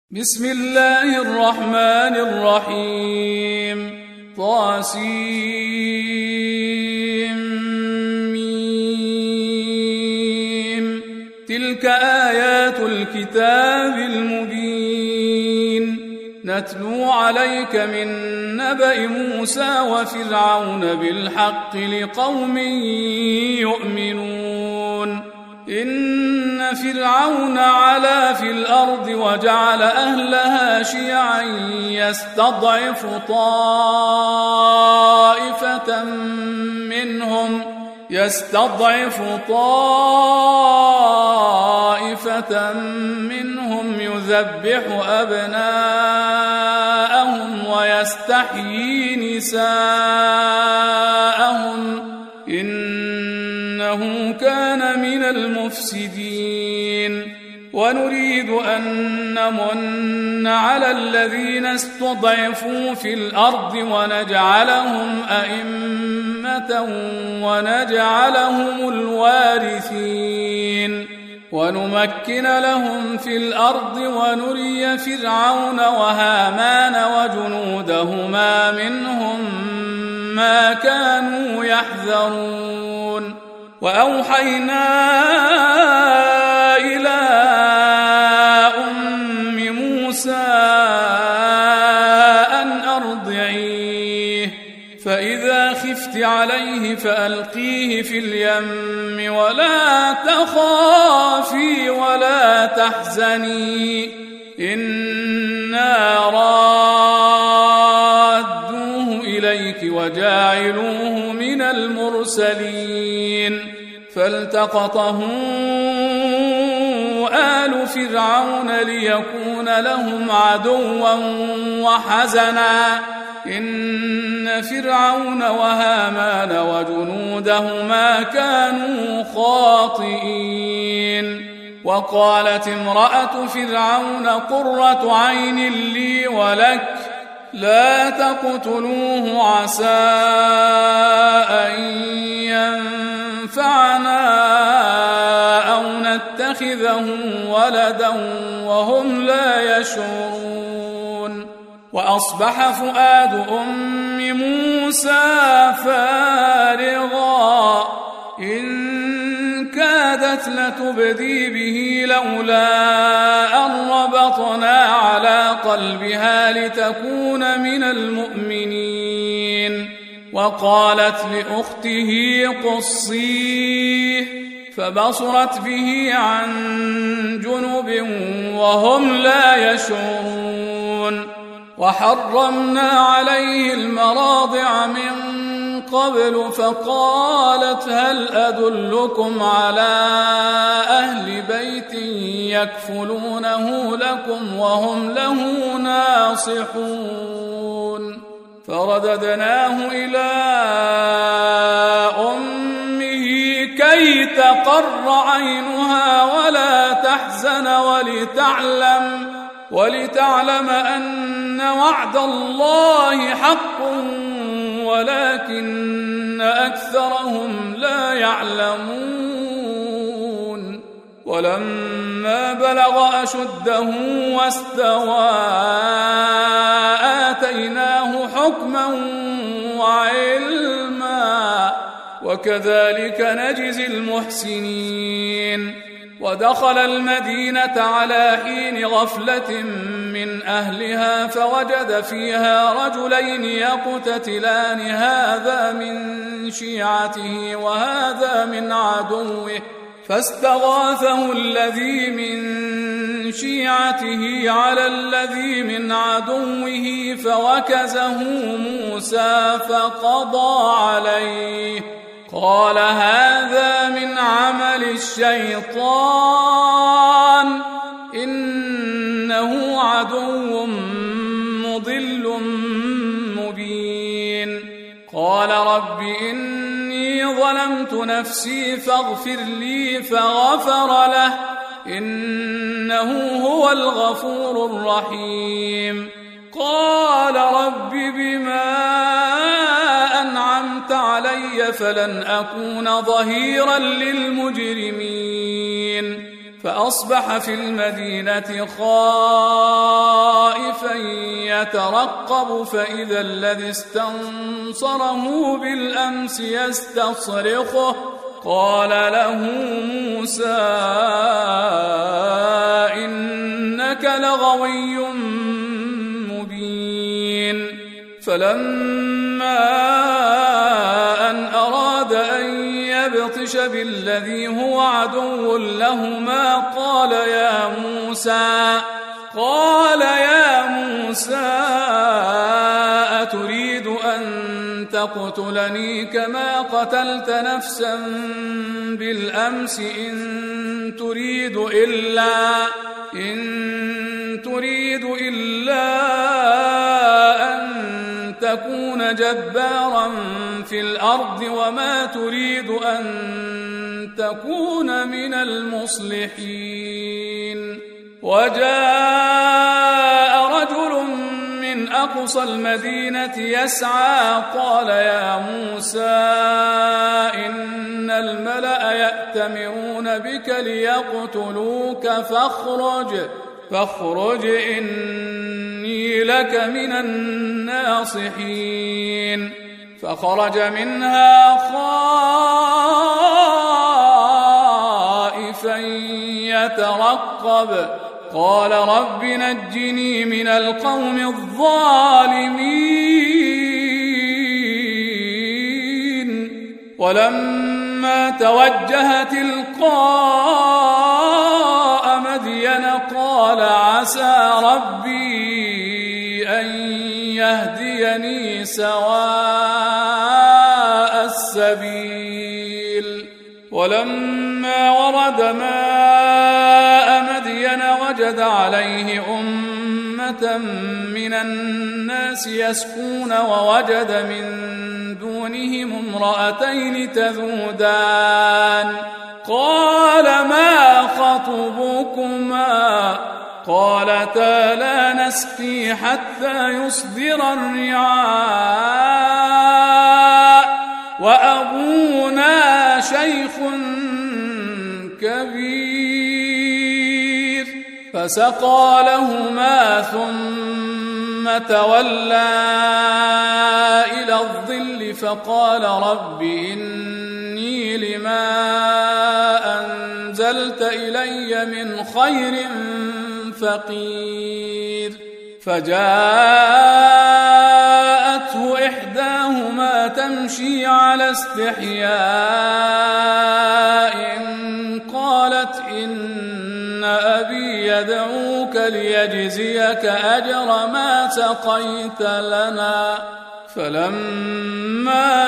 بسم الله الرحمن الرحيم طاسيم تلك آيات الكتاب المبين نتلو عليك من نبأ موسى وفرعون بالحق لقوم يؤمنون إن فرعون علا في الأرض وجعل أهلها شيعا يستضعف طائفة منهم يذبح أبناءهم ويستحيي نساءهم إنه كان من المفسدين ونريد أن نمن على الذين استضعفوا في الأرض ونجعلهم أئمة ونجعلهم الوارثين ونمكن لهم في الأرض ونري فرعون وهامان وجنودهما منهم ما كانوا يحذرون وأوحينا إلى أم موسى أن أرضعيه فإذا خفت عليه فألقيه في اليم ولا تخافي ولا تحزني إنا رادوه إليك وجاعلوه من المرسلين فالتقطه آل فرعون ليكون لهم عدوا وحزنا إن فرعون وهامان وجنودهما كانوا خاطئين وقالت امرأة فرعون قرة عين لي ولك لا تقتلوه عسى أن ينفعنا أو نتخذه ولدا وهم لا يشعرون وأصبح فؤاد أم موسى فارغا إن كادت لتبدي به لولا أن ربطنا على قلبها لتكون من المؤمنين وقالت لأخته قصيه فبصرت به عن جنب وهم لا يشعرون وحرمنا عليه المراضع من قبل فقالت هل أدلكم على أهل بيت يكفلونه لكم وهم له ناصحون فرددناه إلى أمه كي تقر عينها ولا تحزن ولتعلم أن وعد الله حق ولكن أكثرهم لا يعلمون ولما بلغ أشده واستوى آتيناه حكما وعلما وكذلك نجزي المحسنين ودخل المدينة على حين غفلة من أهلها فوجد فيها رجلين يقتتلان هذا من شيعته وهذا من عدوه فاستغاثه الذي من شيعته على الذي من عدوه فوكزه موسى فقضى عليه قال هذا من عمل الشيطان إنه عدو مضل مبين قال رب إني ظلمت نفسي فاغفر لي فغفر له إنه هو الغفور الرحيم قال رب بما أنعمت علي فلن أكون ظهيرا للمجرمين فأصبح في المدينة خائفا يترقب فإذا الذي استنصره بالأمس يستصرخه قال له موسى إنك لغوي مبين. فلما أن أراد أن يبطش بالذي هو عدو لهما قال يا موسى أتريد أن تقتلني كما قتلت نفسا بالأمس إن تريد إلا أن تكون جبارا في الأرض وما تريد أن تكون من المصلحين. وجاء رجل من أقصى المدينة يسعى قال يا موسى إن الملأ يأتمرون بك ليقتلوك فاخرج إني لك من الناصحين. فخرج منها خائفا يترقب قال رب نجني من القوم الظالمين. ولما توجه تلقاء مدين قال عسى ربي أن يهديني سواء السبيل. ولما ورد ماء مدين وجد عليه أمة من الناس يسقون ووجد من دونهم امرأتين تذودان قال ما خطبكما قالتا لا نسقي حتى يصدر الرعاء وأبونا شيخ كبير. فسقى لهما ثم تولى إلى الظل فقال رب إني لما أنزلت إلي من خير فقير. فجاءته إحداهما تمشي على استحياء قالت إن أبي يدعوك ليجزيك أجر ما سقيت لنا. فلما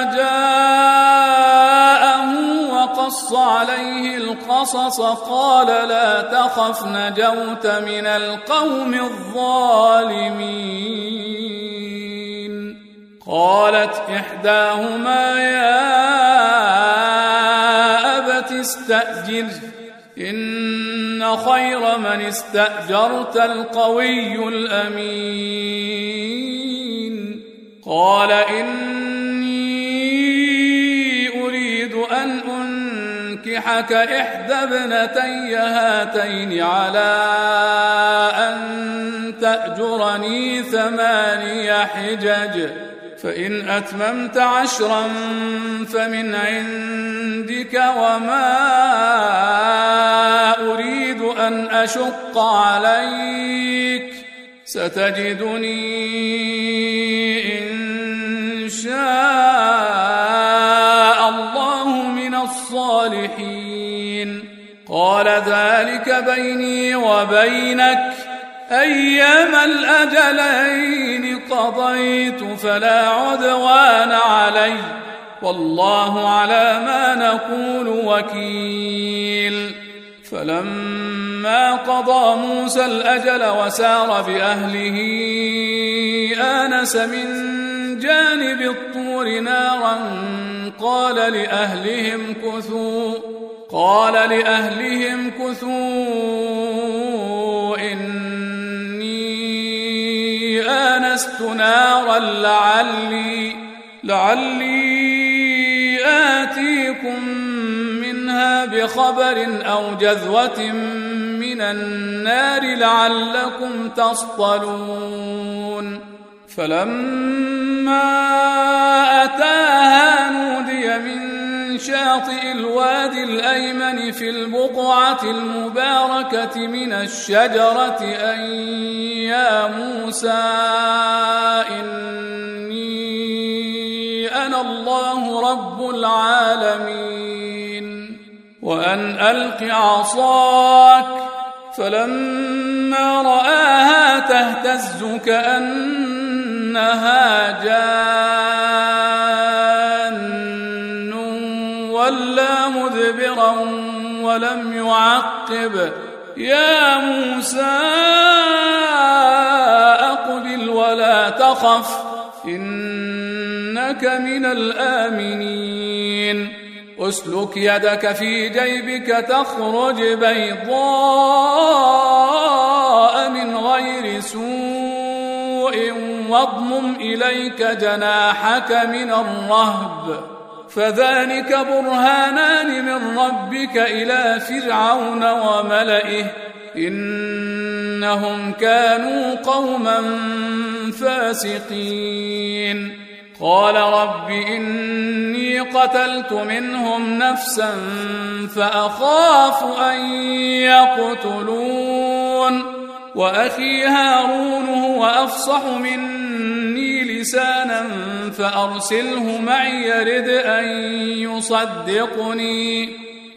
جاءه وقص عليه القصص قال لا تخف نجوت من القوم الظالمين. قالت إحداهما يا أبت استأجره إن خير من استأجرت القوي الأمين. قال إني أريد أن أنكحك إحدى ابنتي هاتين على أن تأجرني 8 حجج فإن أتممت 10 فمن عندك وما أريد أن أشق عليك ستجدني إن شاء الله من الصالحين. قال ذلك بيني وبينك أيما الأجلين قضيت فلا عدوان علي والله على ما نقول وكيل. فلما قضى موسى الأجل وسار بأهله آنس من جانب الطور نارا قال لأهلهم كثوا إني آنست نارا لعلي آتيكم منها بخبر أو جذوة من النار لعلكم تصطلون فلما أتاها نودي من شاطئ الوادي الأيمن في البقعة المباركة من الشجرة أن يا موسى إني أنا الله رب العالمين وأن ألق عصاك فلما رآها تهتز كأنها جان ولا مدبرا ولم يعقب يا موسى أقبل ولا تخف إنك من الآمنين أسلك يدك في جيبك تخرج بيضاء من غير سوء واضمم إليك جناحك من الرهب فذلك برهانان من ربك إلى فرعون وملئه إنهم كانوا قوما فاسقين قال رب إني قتلت منهم نفسا فأخاف أن يقتلون وأخي هارون هو أفصح مني لسانا فأرسله معي يرد أن يصدقني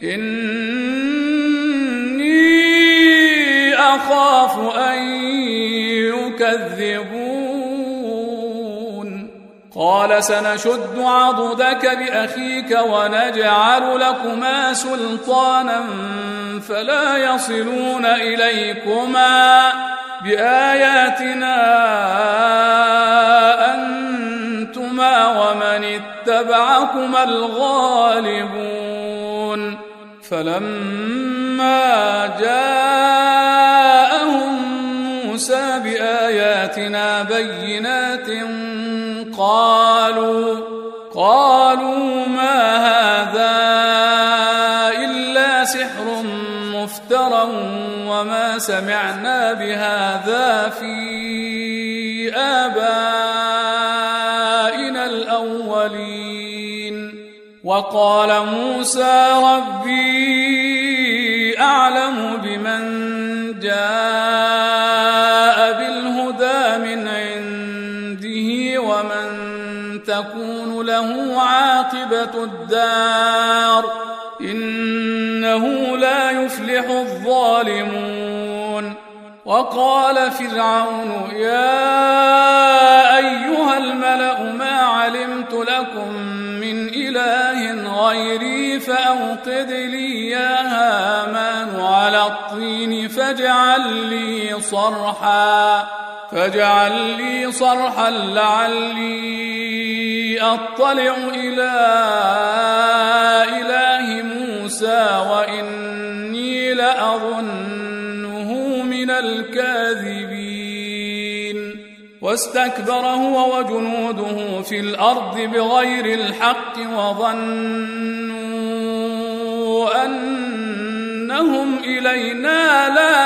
إني أخاف أن يكذبون قال سنشد عضدك بأخيك ونجعل لكما سلطانا فلا يصلون إليكما بآياتنا أنتما ومن اتبعكما الغالبون فلما جاءهم موسى بآياتنا بينات قالوا ما هذا إلا سحر مفترى وما سمعنا بهذا في آبائنا الأولين وقال موسى ربي أعلم بمن جاء بالهدى من عنده ومن تكون له عاقبة الدار إنه لا يفلح الظالمون وقال فرعون يا أيها الملأ ما علمت لكم من إله غيري فأوقد لي يا هامان على الطين فاجعل لي صرحا لعلي أطلع إلى إله موسى وإني لأظنه من الكاذبين واستكبر هو وجنوده في الأرض بغير الحق وظنوا أنهم إلينا لا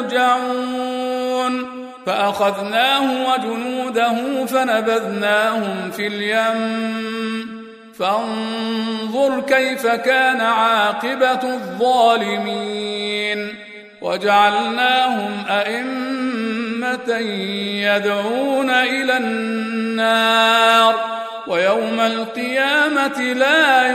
يرجعون فأخذناه وجنوده فنبذناهم في اليم فانظر كيف كان عاقبة الظالمين وجعلناهم أئمة يدعون إلى النار ويوم القيامة لا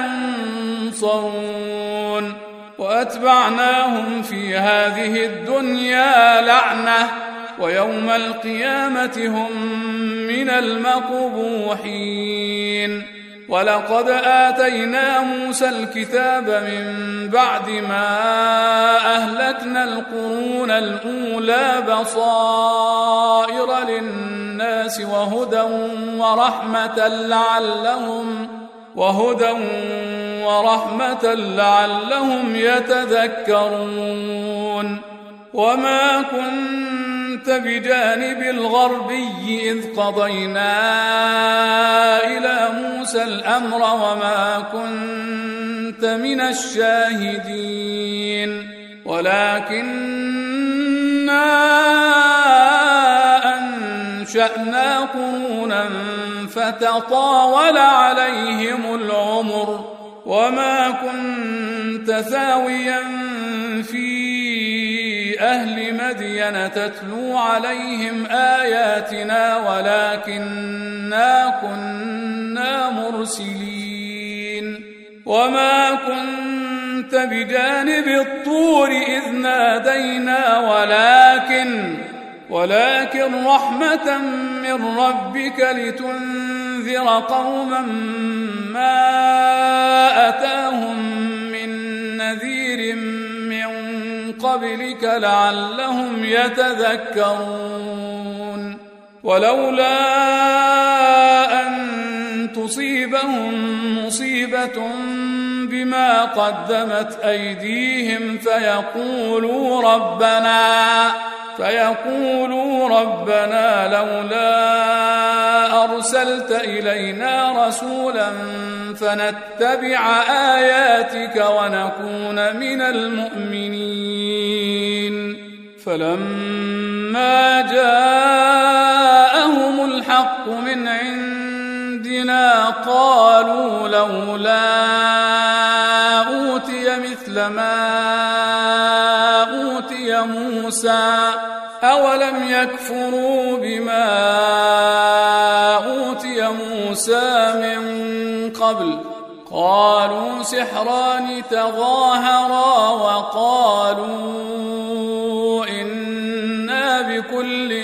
ينصرون وأتبعناهم في هذه الدنيا لعنة ويوم القيامة هم من المقبوحين ولقد آتينا موسى الكتاب من بعد ما أهلكنا القرون الأولى بصائر للناس وهدى ورحمة لعلهم يتذكرون وما كنت بجانب الغربي إذ قضينا إلى موسى الأمر وما كنت من الشاهدين ولكننا أنشأنا قرونا فتطاول عليهم العمر وما كنت ثاويا في أهل مدين تتلو عليهم آياتنا ولكننا كنا مرسلين وما كنت بجانب الطور إذ نادينا ولكن رحمة من ربك لتنذر قوما ما أتاهم من نذير من قبلك لعلهم يتذكرون ولولا أن تصيبهم مصيبة بما قدمت أيديهم فيقولوا ربنا لولا أرسلت إلينا رسولا فنتبع آياتك ونكون من المؤمنين فلما جاءهم الحق من عندنا قالوا لولا أوتي مثل ما أوتي موسى أولم يكفروا بما أوتي موسى من قبل قالوا سحران تظاهرا وقالوا إنا بكل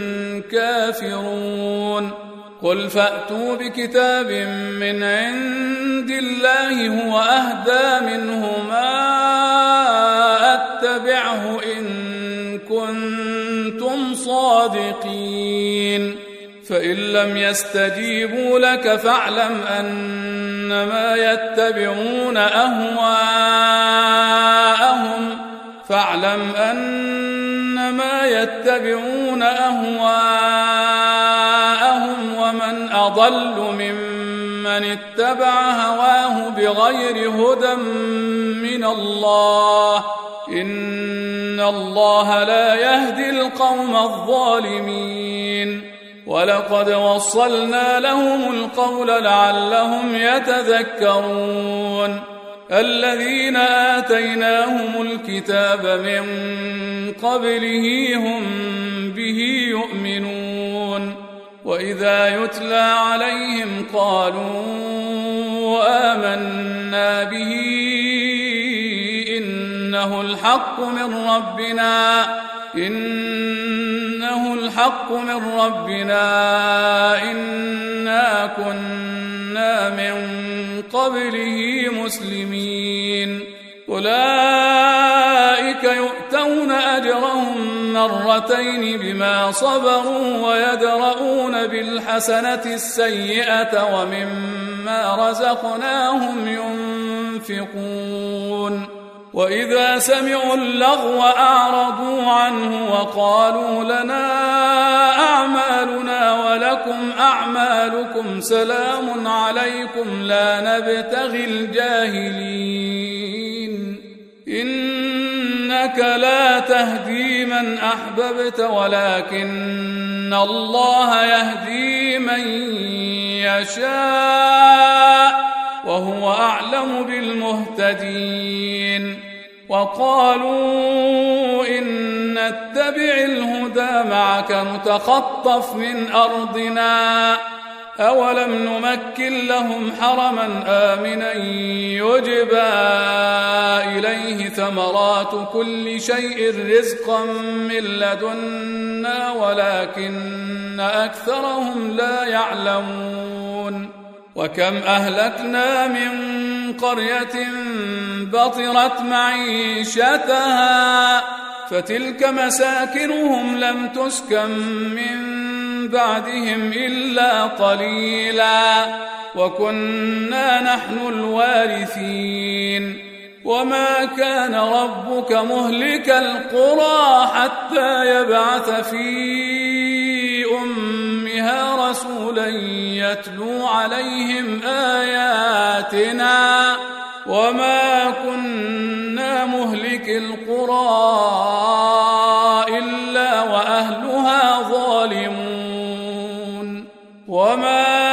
كافرون قل فأتوا بكتاب من عند الله هو أهدى منهما أتبعه إن كنتم صادقين فإن لم يستجيبوا لك فاعلم أنما يتبعون أهواءهم ومن أضل ممن اتبع هواه بغير هدى من الله إن الله لا يهدي القوم الظالمين ولقد وصلنا لهم القول لعلهم يتذكرون الذين آتيناهم الكتاب من قبله هم به يؤمنون وإذا يتلى عليهم قالوا آمنا به إنه الحق من ربنا إنا كنا من قبله مسلمين أولئك يؤتون أجرهم مرتين بما صبروا ويدرؤون بالحسنة السيئة ومما رزقناهم ينفقون وإذا سمعوا اللغو أعرضوا عنه وقالوا لنا أعمالنا ولكم أعمالكم سلام عليكم لا نبتغي الجاهلين إنك لا تهدي من أحببت ولكن الله يهدي من يشاء وهو أعلم بالمهتدين وقالوا إن نتبع الهدى معك نتخطف من أرضنا أولم نمكن لهم حرما آمنا يجبى إليه ثمرات كل شيء رزقا من لدنا ولكن أكثرهم لا يعلمون وكم أهلكنا من قرية بطرت معيشتها فتلك مساكنهم لم تسكن من بعدهم إلا قليلا وكنا نحن الوارثين وما كان ربك مهلك القرى حتى يبعث في أمها رسولا يتلو عليهم آياتنا وما كنا مهلك القرى إلا وأهلها ظالمون وما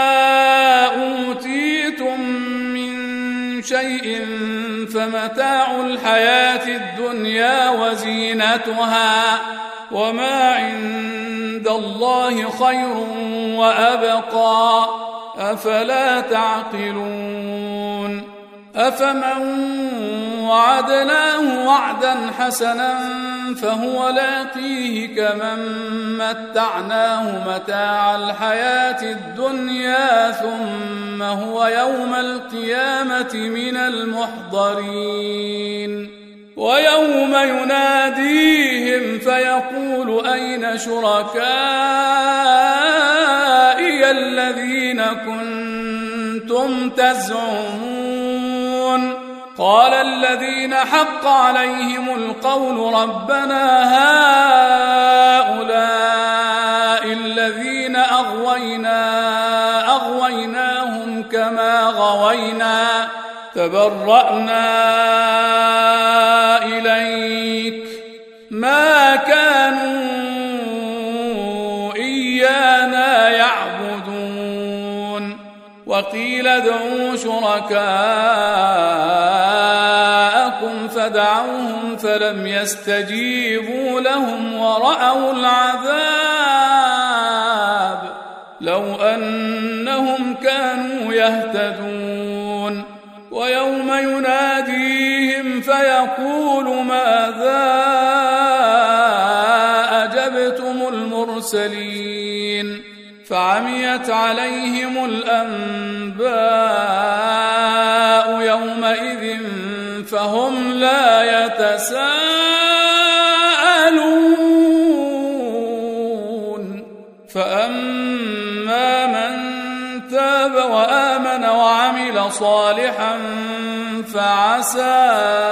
أوتيتم من شيء فمتاع الحياة الدنيا وزينتها وما عند الله خير وأبقى أفلا تعقلون أفمن وعدناه وعدا حسنا فهو لاقيه كمن متعناه متاع الحياة الدنيا ثم هو يوم القيامة من المحضرين ويوم يناديهم فيقول أين شركائي الذين كنتم تزعمون قال الذين حق عليهم القول ربنا هؤلاء الذين أغويناهم كما غوينا تبرأنا إليك ما كانوا إيانا يعبدون وقيل ادعوا شركاءكم فدعوهم فلم يستجيبوا لهم ورأوا العذاب لو أنهم كانوا يهتدون ويوم يناديهم فيقول ماذا أجبتم المرسلين فعميت عليهم الأنباء يومئذ فهم لا يتساءلون فأما من تاب وآمن وعمل صالحا فعسى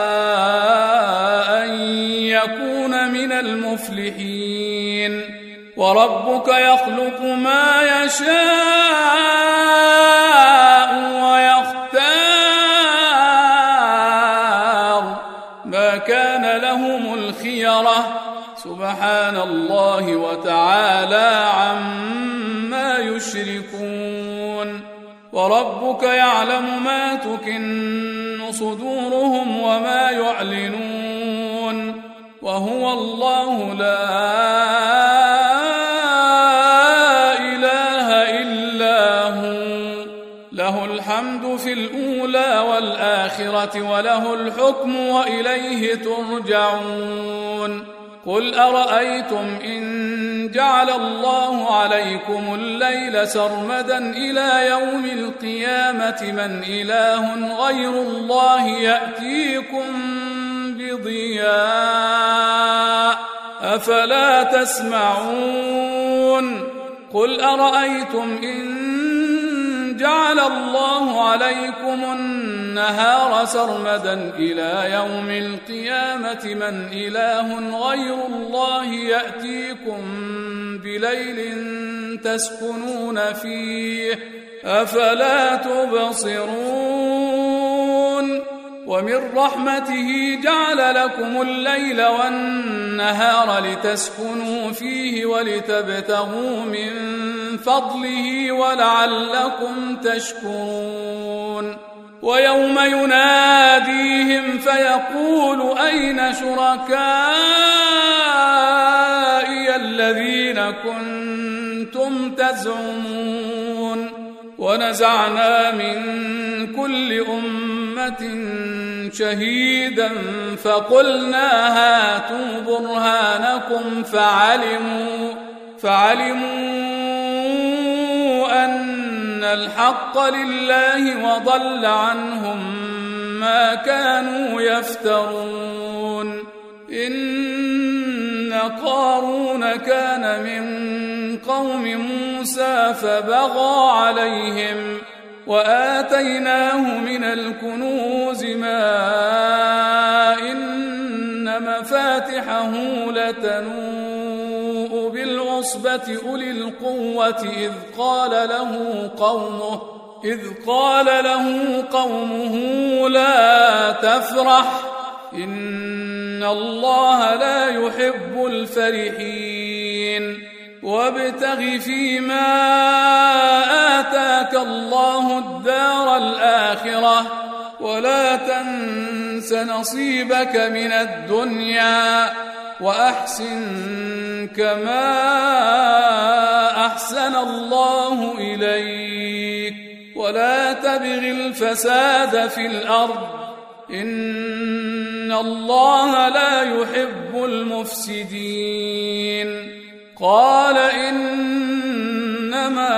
أن يكون من المفلحين وربك يخلق ما يشاء ويختار ما كان لهم الخيرة سبحان الله وتعالى عما يشركون وربك يعلم ما تكن صدورهم وما يعلنون وهو الله لا إله إلا هو له الحمد في الأولى والآخرة وله الحكم وإليه ترجعون قل أرأيتم إن جعل الله عليكم الليل سرمدا إلى يوم القيامة من إله غير الله يأتيكم بضياء أفلا تسمعون قل أرأيتم إن جعل الله عليكم النهار سرمدا إلى يوم القيامة من إله غير الله يأتيكم بليل تسكنون فيه أفلا تبصرون ومن رحمته جعل لكم الليل والنهار لتسكنوا فيه ولتبتغوا من فضله ولعلكم تشكرون ويوم يناديهم فيقول أين شركائي الذين كنتم تزعمون ونزعنا من كل أمة شهيدا فقلنا هاتوا برهانكم فعلموا أن الحق لله وضل عنهم ما كانوا يفترون إن قارون كان من قوم موسى فبغى عليهم وآتيناه من الكنوز ما إن مفاتحه لتنوء بالعصبة أولي القوة إذ قال له قومه لا تفرح إن الله لا يحب الفرحين وابتغ فيما آتاك الله الدار الآخرة ولا تنس نصيبك من الدنيا وأحسن كما أحسن الله إليك ولا تبغ الفساد في الأرض إن الله لا يحب المفسدين قال إنما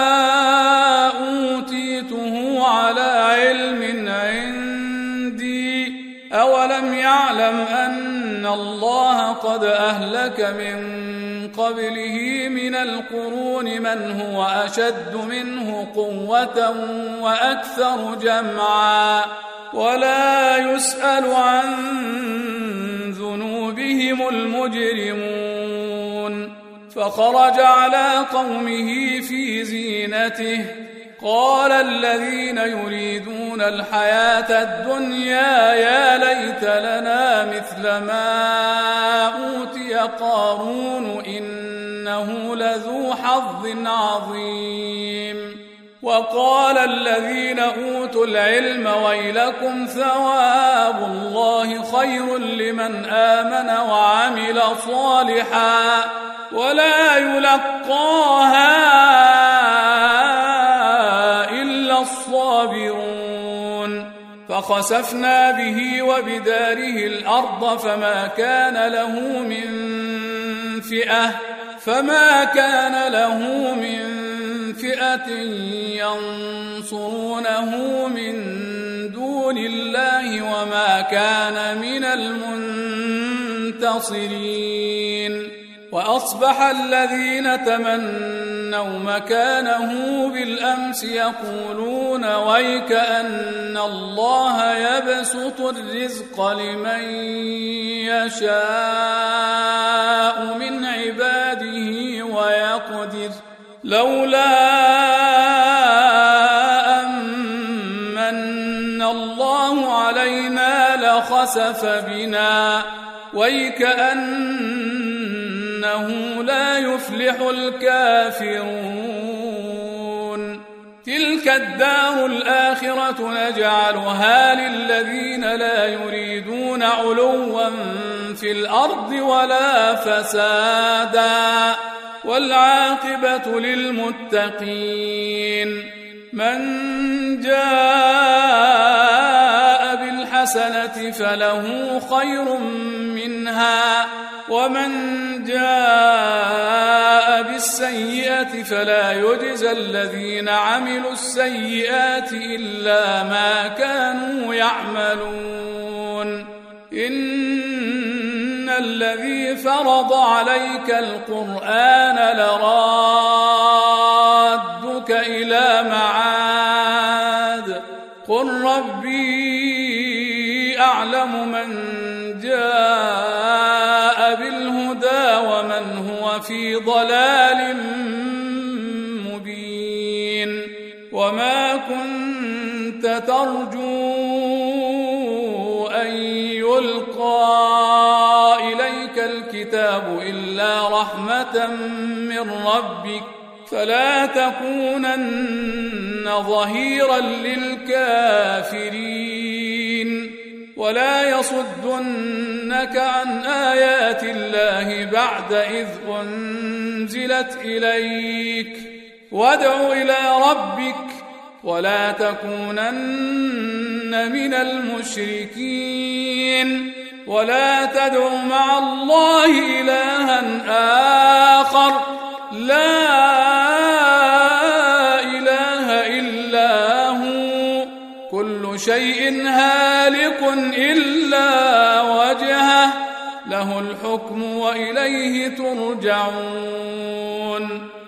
أوتيته على علم عندي أولم يعلم أن الله قد أهلك من قبله من القرون من هو أشد منه قوة وأكثر جمعا ولا يسأل عن ذنوبهم المجرمون فخرج على قومه في زينته قال الذين يريدون الحياة الدنيا يا ليت لنا مثل ما أوتي قارون إنه لذو حظ عظيم وقال الذين أوتوا العلم ويلكم ثواب الله خير لمن آمن وعمل صالحا ولا يلقاها إلا الصابرون فخسفنا به وبداره الأرض فما كان له من فئة ينصرونه من دون الله وما كان من المنتصرين وأصبح الذين تمنوا مكانه بالأمس يقولون ويك أن الله يبسط الرزق لمن يشاء من عباده ويقدر لولا أمن الله علينا لخسف بنا ويكأنه لا يفلح الكافرون تلك الدار الآخرة نجعلها للذين لا يريدون علوا في الأرض ولا فسادا والعاقبة للمتقين من جاء بالحسنة فله خير منها ومن جاء بالسيئة فلا يجزى الذين عملوا السيئات إلا ما كانوا يعملون إن الذي فرض عليك القرآن لرادك إلى معاد قل ربي أعلم من جاء بالهدى ومن هو في ضلال مبين وما كنت ترجو أن يلقى إليك الكتاب إلا رحمة من ربك فلا تكونن ظهيرا للكافرين ولا يصدنك عن آيات الله بعد إذ أنزلت إليك وادع إلى ربك ولا تكونن من المشركين ولا تدع مع الله إلها آخر لا إله إلا هو كل شيء هالك إلا وجهه له الحكم وإليه ترجعون